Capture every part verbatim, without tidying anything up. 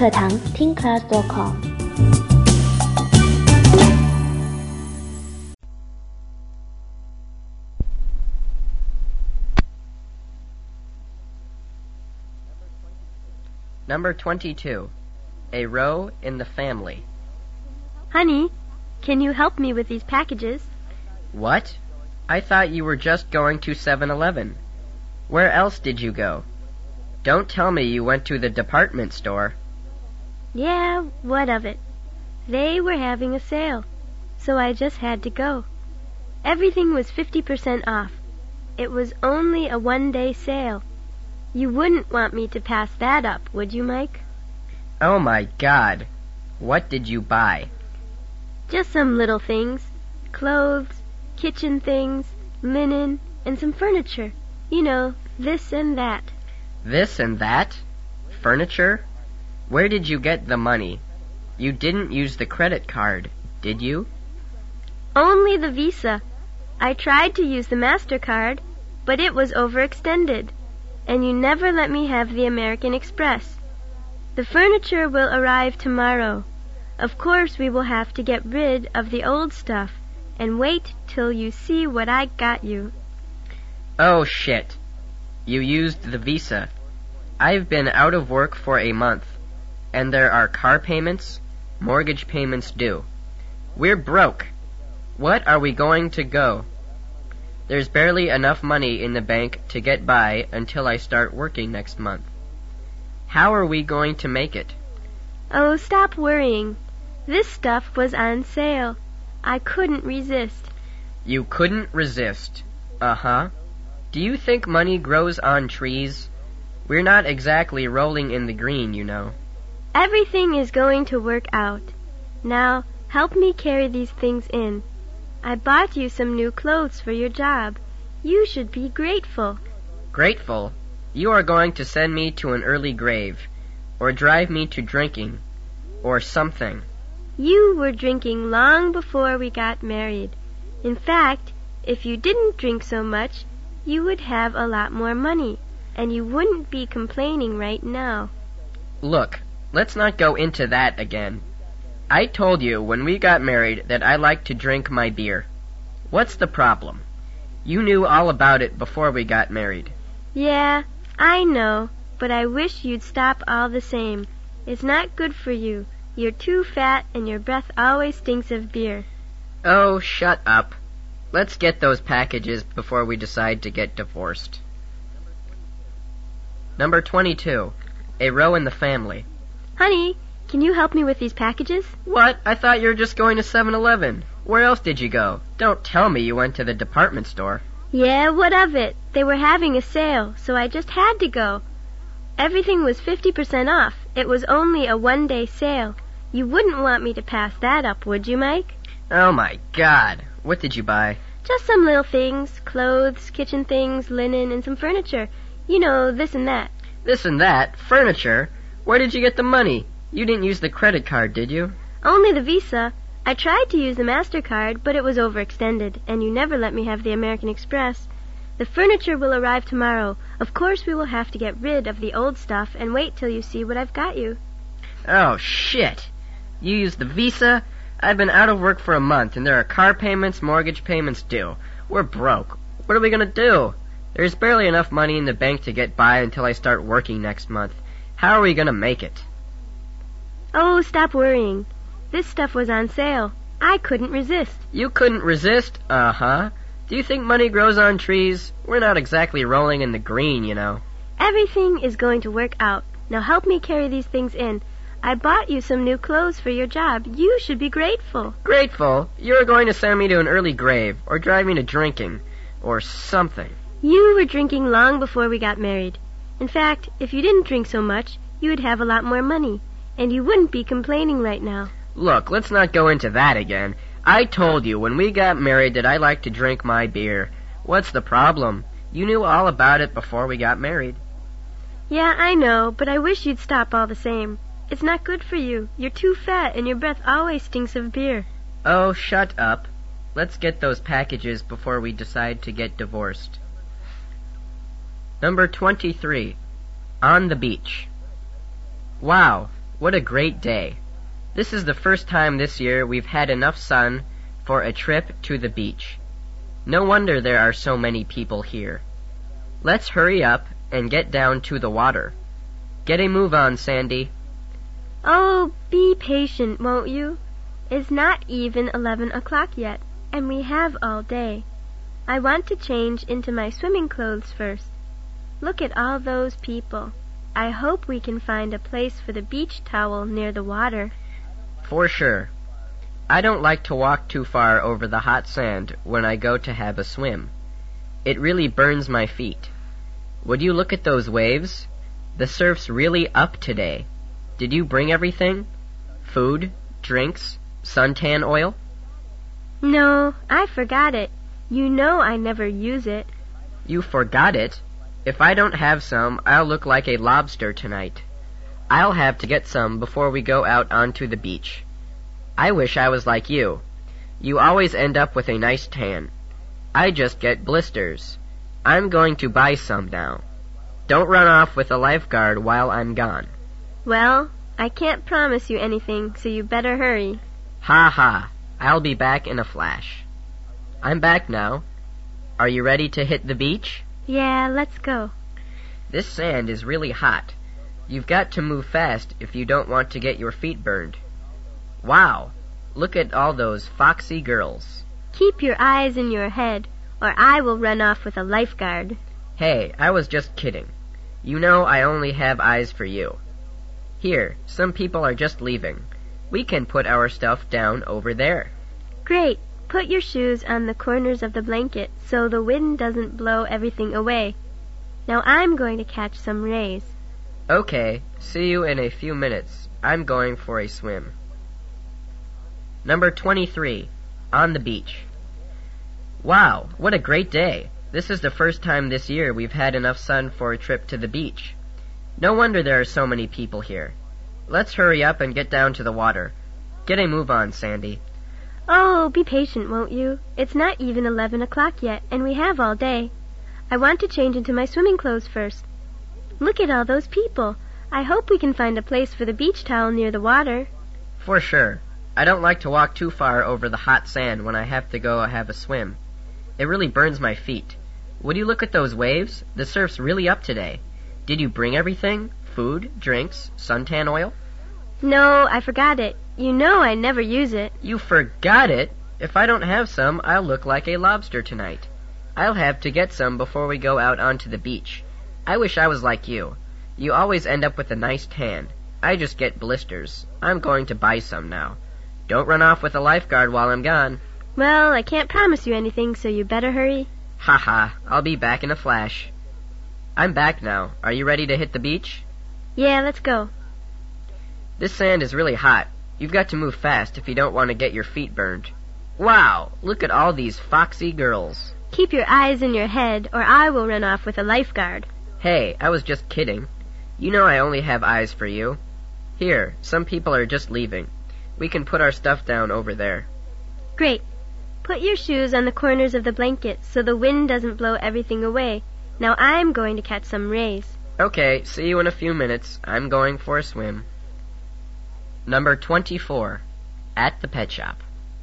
课堂听 class dot com。 Number twenty-two. A row in the family. Honey, can you help me with these packages? What? I thought you were just going to seven eleven. Where else did you go? Don't tell me you went to the department store. Yeah, what of it? They were having a sale, so I just had to go. Everything was fifty percent off. It was only a one-day sale. You wouldn't want me to pass that up, would you, Mike? Oh, my God. What did you buy? Just some little things. Clothes, kitchen things, linen, and some furniture. You know, this and that. This and that? Furniture? Where did you get the money? You didn't use the credit card, did you? Only the Visa. I tried to use the MasterCard, but it was overextended, and you never let me have the American Express. The furniture will arrive tomorrow. Of course we will have to get rid of the old stuff and wait till you see what I got you. Oh, shit. You used the Visa. I've been out of work for a month, and there are car payments, mortgage payments due. We're broke. What are we going to go? There's barely enough money in the bank to get by until I start working next month. How are we going to make it? Oh, stop worrying. This stuff was on sale. I couldn't resist. You couldn't resist. Uh-huh. Do you think money grows on trees? We're not exactly rolling in the green, you know. Everything is going to work out. Now, help me carry these things in. I bought you some new clothes for your job. You should be grateful. Grateful? You are going to send me to an early grave, or drive me to drinking, or something. You were drinking long before we got married. In fact, if you didn't drink so much, you would have a lot more money, and you wouldn't be complaining right now. Look, let's not go into that again. I told you when we got married that I like to drink my beer. What's the problem? You knew all about it before we got married. Yeah, I know, but I wish you'd stop all the same. It's not good for you. You're too fat, and your breath always stinks of beer. Oh, shut up. Let's get those packages before we decide to get divorced. Number twenty-two. A row in the family. Honey, can you help me with these packages? What? I thought you were just going to seven eleven. Where else did you go? Don't tell me you went to the department store. Yeah, what of it? They were having a sale, so I just had to go. Everything was fifty percent off. It was only a one-day sale. You wouldn't want me to pass that up, would you, Mike? Oh, my God. What did you buy? Just some little things. Clothes, kitchen things, linen, and some furniture. You know, this and that. This and that? Furniture? Where did you get the money? You didn't use the credit card, did you? Only the Visa. I tried to use the MasterCard, but it was overextended, and you never let me have the American Express. The furniture will arrive tomorrow. Of course we will have to get rid of the old stuff and wait till you see what I've got you. Oh, shit. You used the Visa? I've been out of work for a month, and there are car payments, mortgage payments due. We're broke. What are we going to do? There's barely enough money in the bank to get by until I start working next month. How are we going to make it? Oh, stop worrying. This stuff was on sale. I couldn't resist. You couldn't resist? Uh-huh. Do you think money grows on trees? We're not exactly rolling in the green, you know. Everything is going to work out. Now help me carry these things in. I bought you some new clothes for your job. You should be grateful. Grateful? You're going to send me to an early grave, or drive me to drinking, or something. You were drinking long before we got married. In fact, if you didn't drink so much, you would have a lot more money, and you wouldn't be complaining right now. Look, let's not go into that again. I told you when we got married that I like to drink my beer. What's the problem? You knew all about it before we got married. Yeah, I know, but I wish you'd stop all the same. It's not good for you. You're too fat, and your breath always stinks of beer. Oh, shut up. Let's get those packages before we decide to get divorced. Number twenty-three. On the beach. Wow, what a great day. This is the first time this year we've had enough sun for a trip to the beach. No wonder there are so many people here. Let's hurry up and get down to the water. Get a move on, Sandy. Oh, be patient, won't you? It's not even eleven o'clock yet, and we have all day. I want to change into my swimming clothes first. Look at all those people. I hope we can find a place for the beach towel near the water. For sure. I don't like to walk too far over the hot sand when I go to have a swim. It really burns my feet. Would you look at those waves? The surf's really up today. Did you bring everything? Food, drinks, suntan oil? No, I forgot it. You know I never use it. You forgot it? If I don't have some, I'll look like a lobster tonight. I'll have to get some before we go out onto the beach. I wish I was like you. You always end up with a nice tan. I just get blisters. I'm going to buy some now. Don't run off with a lifeguard while I'm gone. Well, I can't promise you anything, so you better hurry. Ha ha. I'll be back in a flash. I'm back now. Are you ready to hit the beach? Yeah, let's go. This sand is really hot. You've got to move fast if you don't want to get your feet burned. Wow, look at all those foxy girls. Keep your eyes in your head, or I will run off with a lifeguard. Hey, I was just kidding. You know I only have eyes for you. Here, some people are just leaving. We can put our stuff down over there. Great. Put your shoes on the corners of the blanket so the wind doesn't blow everything away. Now I'm going to catch some rays. Okay, see you in a few minutes. I'm going for a swim. Number twenty-three, on the beach. Wow, what a great day. This is the first time this year we've had enough sun for a trip to the beach. No wonder there are so many people here. Let's hurry up and get down to the water. Get a move on, Sandy. Oh, be patient, won't you? It's not even eleven o'clock yet, and we have all day. I want to change into my swimming clothes first. Look at all those people. I hope we can find a place for the beach towel near the water. For sure. I don't like to walk too far over the hot sand when I have to go have a swim. It really burns my feet. Would you look at those waves? The surf's really up today. Did you bring everything? Food, drinks, suntan oil? No, I forgot it. You know I never use it. You forgot it? If I don't have some, I'll look like a lobster tonight. I'll have to get some before we go out onto the beach. I wish I was like you. You always end up with a nice tan. I just get blisters. I'm going to buy some now. Don't run off with a lifeguard while I'm gone. Well, I can't promise you anything, so you better hurry. Ha ha, I'll be back in a flash. I'm back now. Are you ready to hit the beach? Yeah, let's go. This sand is really hot. You've got to move fast if you don't want to get your feet burned. Wow, look at all these foxy girls. Keep your eyes in your head, or I will run off with a lifeguard. Hey, I was just kidding. You know I only have eyes for you. Here, some people are just leaving. We can put our stuff down over there. Great. Put your shoes on the corners of the blanket so the wind doesn't blow everything away. Now I'm going to catch some rays. Okay, see you in a few minutes. I'm going for a swim. Number twenty-four, at the pet shop.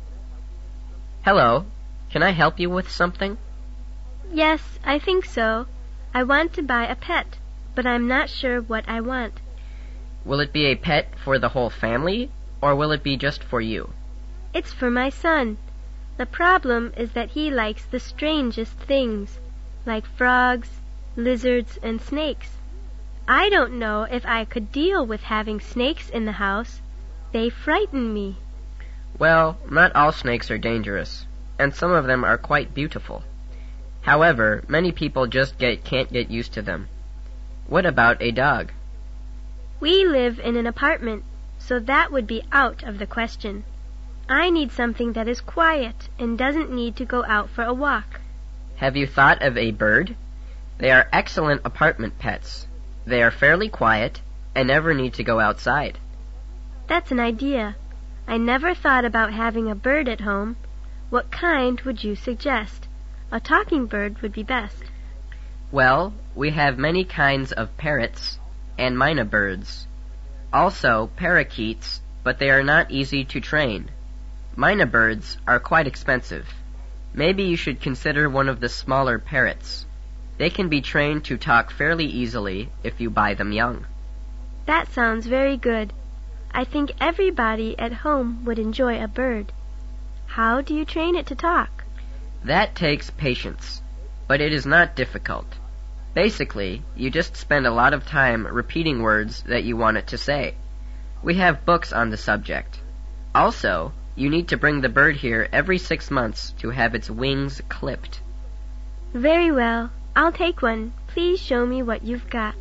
Hello, can I help you with something? Yes, I think so. I want to buy a pet, but I'm not sure what I want. Will it be a pet for the whole family, or will it be just for you? It's for my son. The problem is that he likes the strangest things, like frogs, lizards, and snakes. I don't know if I could deal with having snakes in the house. They frighten me. Well, not all snakes are dangerous, and some of them are quite beautiful. However, many people just get, can't get used to them. What about a dog? We live in an apartment, so that would be out of the question. I need something that is quiet and doesn't need to go out for a walk. Have you thought of a bird? They are excellent apartment pets. They are fairly quiet and never need to go outside. That's an idea. I never thought about having a bird at home. What kind would you suggest? A talking bird would be best. Well, we have many kinds of parrots and mynah birds. Also, parakeets, but they are not easy to train. Mynah birds are quite expensive. Maybe you should consider one of the smaller parrots. They can be trained to talk fairly easily if you buy them young. That sounds very good. I think everybody at home would enjoy a bird. How do you train it to talk? That takes patience, but it is not difficult. Basically, you just spend a lot of time repeating words that you want it to say. We have books on the subject. Also, you need to bring the bird here every six months to have its wings clipped. Very well. I'll take one. Please show me what you've got.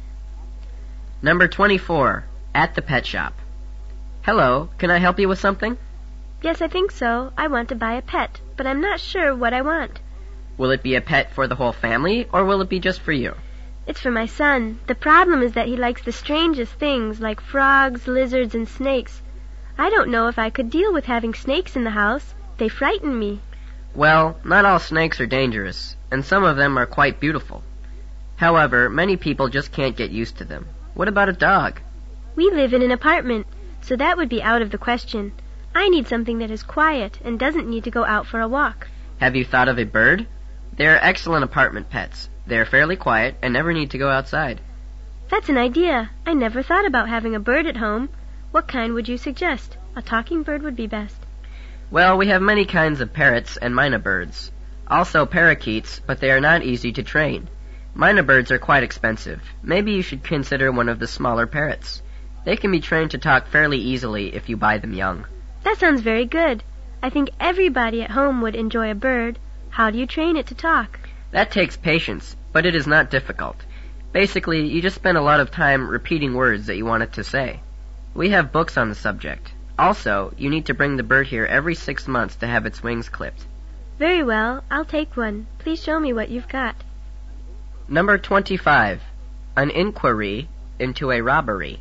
Number twenty-four, at the pet shop. Hello, can I help you with something? Yes, I think so. I want to buy a pet, but I'm not sure what I want. Will it be a pet for the whole family, or will it be just for you? It's for my son. The problem is that he likes the strangest things, like frogs, lizards, and snakes. I don't know if I could deal with having snakes in the house. They frighten me. Well, not all snakes are dangerous, and some of them are quite beautiful. However, many people just can't get used to them. What about a dog? We live in an apartment, so that would be out of the question. I need something that is quiet and doesn't need to go out for a walk. Have you thought of a bird? They are excellent apartment pets. They are fairly quiet and never need to go outside. That's an idea. I never thought about having a bird at home. What kind would you suggest? A talking bird would be best. Well, we have many kinds of parrots and mynah birds. Also parakeets, but they are not easy to train. Mynah birds are quite expensive. Maybe you should consider one of the smaller parrots. They can be trained to talk fairly easily if you buy them young. That sounds very good. I think everybody at home would enjoy a bird. How do you train it to talk? That takes patience, but it is not difficult. Basically, you just spend a lot of time repeating words that you want it to say. We have books on the subject. Also, you need to bring the bird here every six months to have its wings clipped. Very well. I'll take one. Please show me what you've got. Number twenty-five. An inquiry into a robbery.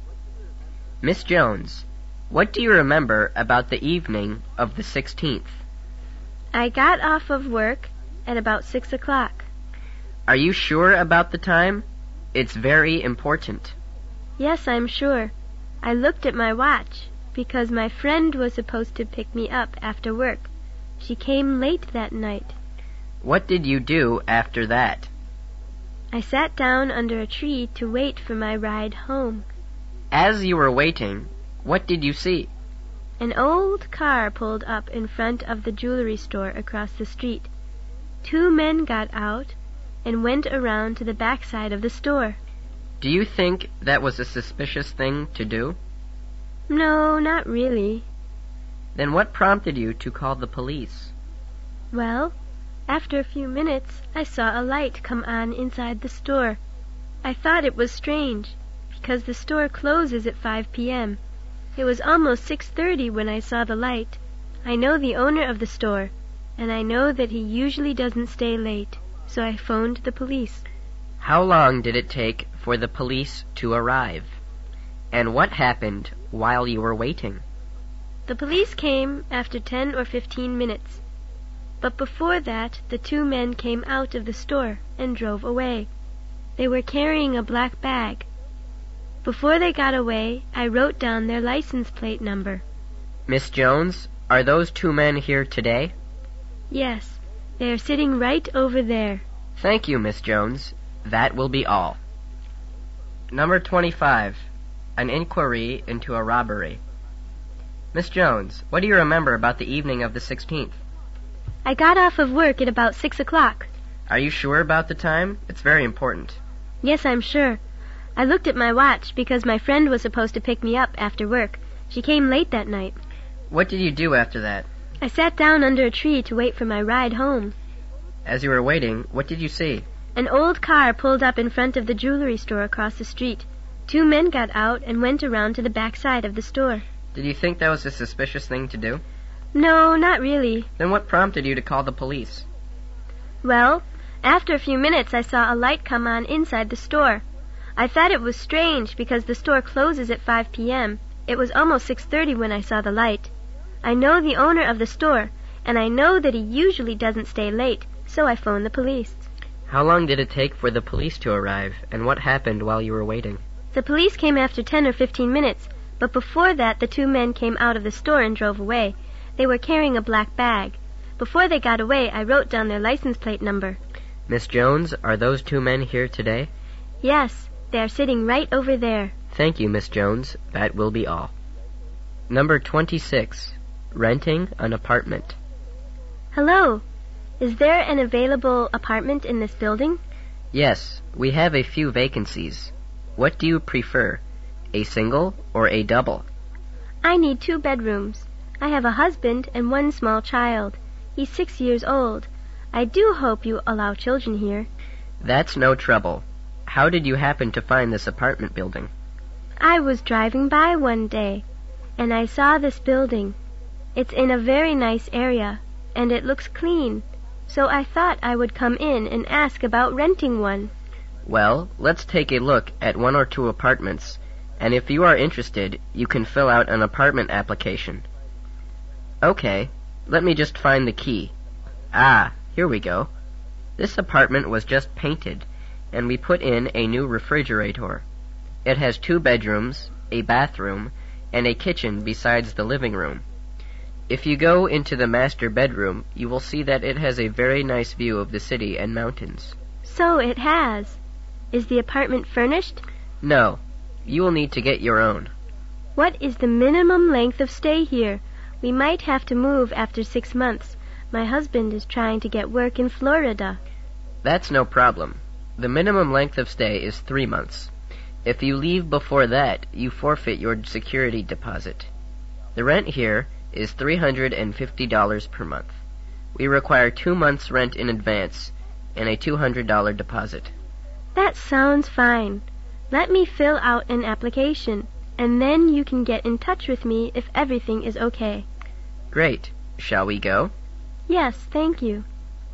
Miss Jones, what do you remember about the evening of the sixteenth? I got off of work at about six o'clock. Are you sure about the time? It's very important. Yes, I'm sure. I looked at my watch because my friend was supposed to pick me up after work. She came late that night. What did you do after that? I sat down under a tree to wait for my ride home. As you were waiting, what did you see? An old car pulled up in front of the jewelry store across the street. Two men got out and went around to the backside of the store. Do you think that was a suspicious thing to do? No, not really. Then what prompted you to call the police? Well, after a few minutes, I saw a light come on inside the store. I thought it was strange, because the store closes at five p.m. It was almost six thirty when I saw the light. I know the owner of the store, and I know that he usually doesn't stay late, so I phoned the police. How long did it take for the police to arrive? And what happened while you were waiting? The police came after ten or fifteen minutes. But before that, the two men came out of the store and drove away. They were carrying a black bag. Before they got away, I wrote down their license plate number. Miss Jones, are those two men here today? Yes, they are sitting right over there. Thank you, Miss Jones. That will be all. Number twenty-five. An inquiry into a robbery. Miss Jones, what do you remember about the evening of the sixteenth? I got off of work at about six o'clock. Are you sure about the time? It's very important. Yes, I'm sure. I looked at my watch because my friend was supposed to pick me up after work. She came late that night. What did you do after that? I sat down under a tree to wait for my ride home. As you were waiting, what did you see? An old car pulled up in front of the jewelry store across the street. Two men got out and went around to the back side of the store. Did you think that was a suspicious thing to do? No, not really. Then what prompted you to call the police? Well, after a few minutes I saw a light come on inside the store. I thought it was strange because the store closes at five p.m. It was almost six thirty when I saw the light. I know the owner of the store, and I know that he usually doesn't stay late, so I phoned the police. How long did it take for the police to arrive, and what happened while you were waiting? The police came after ten or fifteen minutes, but before that the two men came out of the store and drove away. They were carrying a black bag. Before they got away, I wrote down their license plate number. Miss Jones, are those two men here today? Yes, they are sitting right over there. Thank you, Miss Jones. That will be all. Number twenty-six. Renting an apartment. Hello. Is there an available apartment in this building? Yes, we have a few vacancies. What do you prefer, a single or a double? I need two bedrooms. I have a husband and one small child. He's six years old. I do hope you allow children here. That's no trouble. How did you happen to find this apartment building? I was driving by one day, and I saw this building. It's in a very nice area, and it looks clean, so I thought I would come in and ask about renting one. Well, let's take a look at one or two apartments, and if you are interested, you can fill out an apartment application. Okay, let me just find the key. Ah, here we go. This apartment was just painted, and we put in a new refrigerator. It has two bedrooms, a bathroom, and a kitchen besides the living room. If you go into the master bedroom, you will see that it has a very nice view of the city and mountains. So it has. Is the apartment furnished? No. You will need to get your own. What is the minimum length of stay here? We might have to move after six months. My husband is trying to get work in Florida. That's no problem. The minimum length of stay is three months. If you leave before that, you forfeit your security deposit. The rent here is three hundred fifty dollars per month. We require two months' rent in advance and a two hundred dollars deposit. That sounds fine. Let me fill out an application, and then you can get in touch with me if everything is okay. Great. Shall we go? Yes, thank you.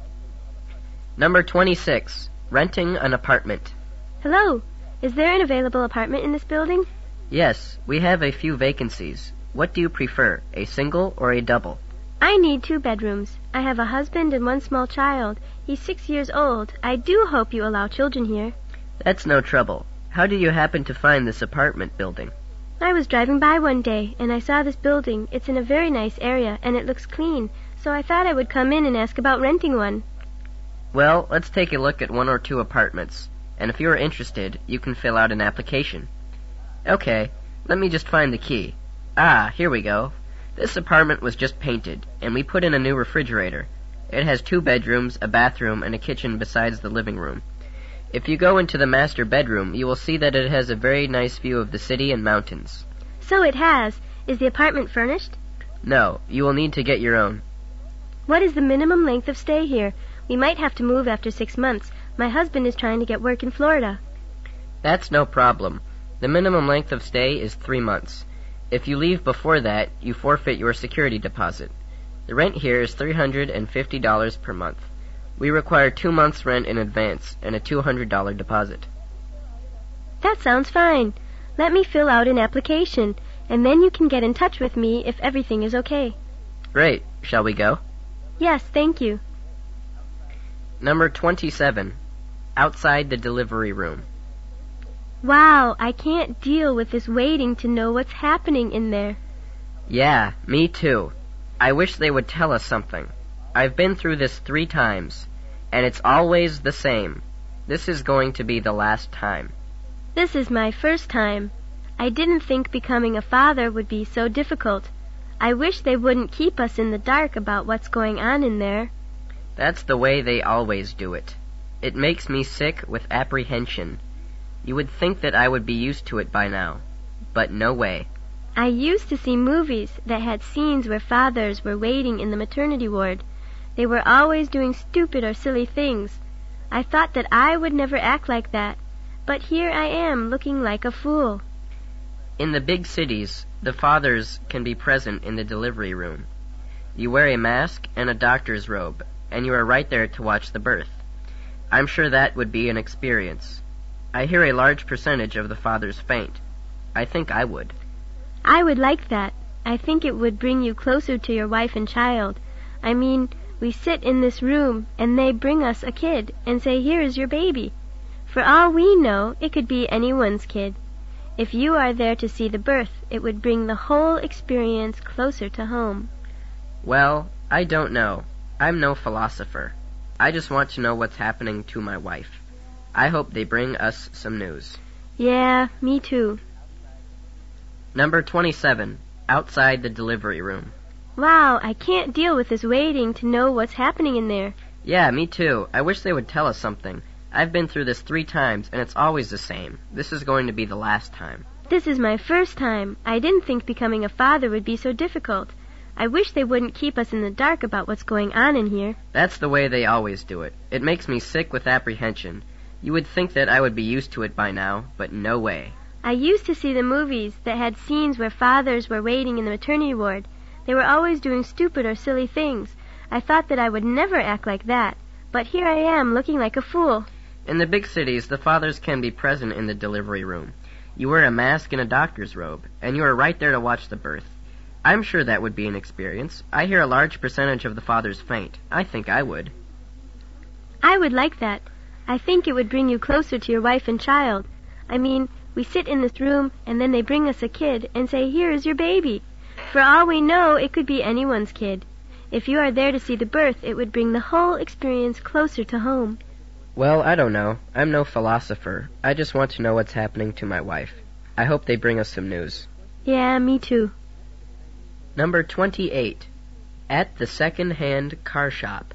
Number twenty-six. Renting an apartment. Hello. Is there an available apartment in this building? Yes, we have a few vacancies. What do you prefer, a single or a double? I need two bedrooms. I have a husband and one small child. He's six years old. I do hope you allow children here. That's no trouble. How did you happen to find this apartment building? I was driving by one day, and I saw this building. It's in a very nice area, and it looks clean, so I thought I would come in and ask about renting one. Well, let's take a look at one or two apartments, and if you are interested, you can fill out an application. Okay, let me just find the key. Ah, here we go. This apartment was just painted, and we put in a new refrigerator. It has two bedrooms, a bathroom, and a kitchen besides the living room. If you go into the master bedroom, you will see that it has a very nice view of the city and mountains. So it has. Is the apartment furnished? No, you will need to get your own. What is the minimum length of stay here? We might have to move after six months. My husband is trying to get work in Florida. That's no problem. The minimum length of stay is three months. If you leave before that, you forfeit your security deposit. The rent here is three hundred fifty dollars per month. We require two months' rent in advance and a two hundred dollars deposit. That sounds fine. Let me fill out an application, and then you can get in touch with me if everything is okay. Great. Shall we go? Yes, thank you. Number twenty-seven. Outside the delivery room. Wow, I can't deal with this waiting to know what's happening in there. Yeah, me too. I wish they would tell us something. I've been through this three times, and it's always the same. This is going to be the last time. This is my first time. I didn't think becoming a father would be so difficult. I wish they wouldn't keep us in the dark about what's going on in there. That's the way they always do it. It makes me sick with apprehension. You would think that I would be used to it by now, but no way. I used to see movies that had scenes where fathers were waiting in the maternity ward. They were always doing stupid or silly things. I thought that I would never act like that, but here I am looking like a fool. In the big cities, the fathers can be present in the delivery room. You wear a mask and a doctor's robe, and you are right there to watch the birth. I'm sure that would be an experience. I hear a large percentage of the fathers faint. I think I would. I would like that. I think it would bring you closer to your wife and child. I mean, we sit in this room, and they bring us a kid and say, "Here is your baby." For all we know, it could be anyone's kid. If you are there to see the birth, it would bring the whole experience closer to home. Well, I don't know. I'm no philosopher. I just want to know what's happening to my wife. I hope they bring us some news. Yeah, me too. Number twenty-seven. Outside the delivery room. Wow, I can't deal with this waiting to know what's happening in there. Yeah, me too. I wish they would tell us something. I've been through this three times, and it's always the same. This is going to be the last time. This is my first time. I didn't think becoming a father would be so difficult. I wish they wouldn't keep us in the dark about what's going on in here. That's the way they always do it. It makes me sick with apprehension. You would think that I would be used to it by now, but no way. I used to see the movies that had scenes where fathers were waiting in the maternity ward. They were always doing stupid or silly things. I thought that I would never act like that. But here I am, looking like a fool. In the big cities, the fathers can be present in the delivery room. You wear a mask and a doctor's robe, and you are right there to watch the birth. I'm sure that would be an experience. I hear a large percentage of the fathers faint. I think I would. I would like that. I think it would bring you closer to your wife and child. I mean, we sit in this room, and then they bring us a kid and say, "Here is your baby." For all we know, it could be anyone's kid. If you are there to see the birth, it would bring the whole experience closer to home. Well, I don't know. I'm no philosopher. I just want to know what's happening to my wife. I hope they bring us some news. Yeah, me too. Number twenty-eight. At the second-hand car shop.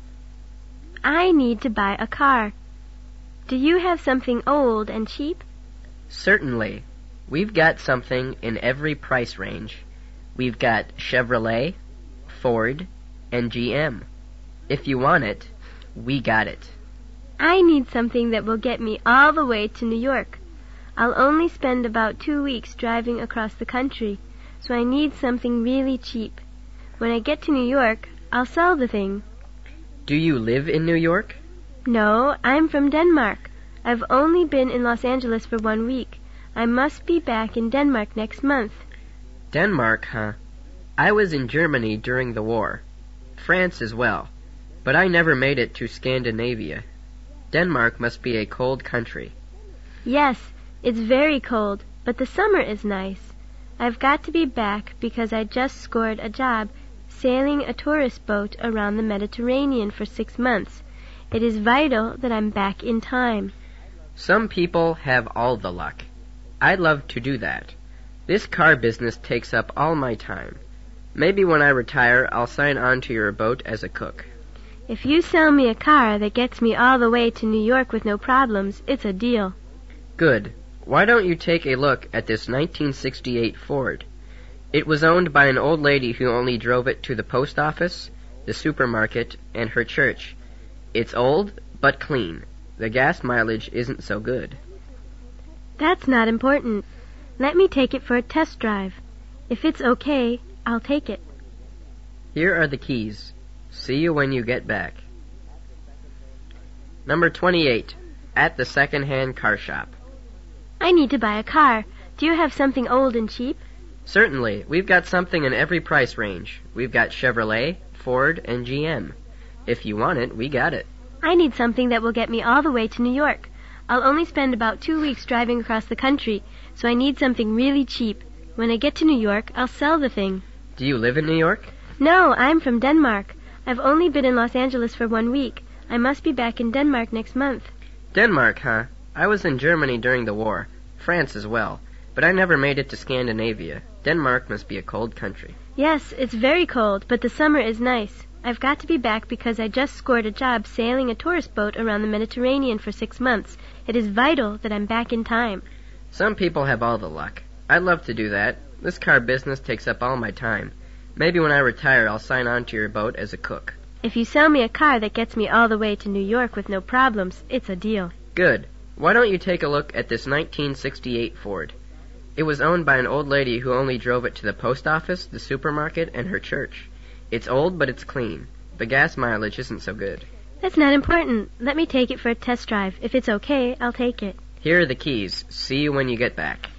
I need to buy a car. Do you have something old and cheap? Certainly. We've got something in every price range. We've got Chevrolet, Ford, and G M. If you want it, we got it. I need something that will get me all the way to New York. I'll only spend about two weeks driving across the country, so I need something really cheap. When I get to New York, I'll sell the thing. Do you live in New York? No, I'm from Denmark. I've only been in Los Angeles for one week. I must be back in Denmark next month. Denmark, huh? I was in Germany during the war. France as well. But I never made it to Scandinavia. Denmark must be a cold country. Yes, it's very cold, but the summer is nice. I've got to be back because I just scored a job sailing a tourist boat around the Mediterranean for six months. It is vital that I'm back in time. Some people have all the luck. I'd love to do that. This car business takes up all my time. Maybe when I retire, I'll sign on to your boat as a cook. If you sell me a car that gets me all the way to New York with no problems, it's a deal. Good. Why don't you take a look at this nineteen sixty-eight Ford? It was owned by an old lady who only drove it to the post office, the supermarket, and her church. It's old, but clean. The gas mileage isn't so good. That's not important. Let me take it for a test drive. If it's okay, I'll take it. Here are the keys. See you when you get back. Number twenty-eight. At the second-hand car shop. I need to buy a car. Do you have something old and cheap? Certainly. We've got something in every price range. We've got Chevrolet, Ford, and G M. If you want it, we got it. I need something that will get me all the way to New York. I'll only spend about two weeks driving across the country, so I need something really cheap. When I get to New York, I'll sell the thing. Do you live in New York? No, I'm from Denmark. I've only been in Los Angeles for one week. I must be back in Denmark next month. Denmark, huh? I was in Germany during the war. France as well. But I never made it to Scandinavia. Denmark must be a cold country. Yes, it's very cold, but the summer is nice. I've got to be back because I just scored a job sailing a tourist boat around the Mediterranean for six months. It is vital that I'm back in time. Some people have all the luck. I'd love to do that. This car business takes up all my time. Maybe when I retire, I'll sign on to your boat as a cook. If you sell me a car that gets me all the way to New York with no problems, it's a deal. Good. Why don't you take a look at this nineteen sixty-eight Ford? It was owned by an old lady who only drove it to the post office, the supermarket, and her church. It's old, but it's clean. The gas mileage isn't so good. That's not important. Let me take it for a test drive. If it's okay, I'll take it. Here are the keys. See you when you get back.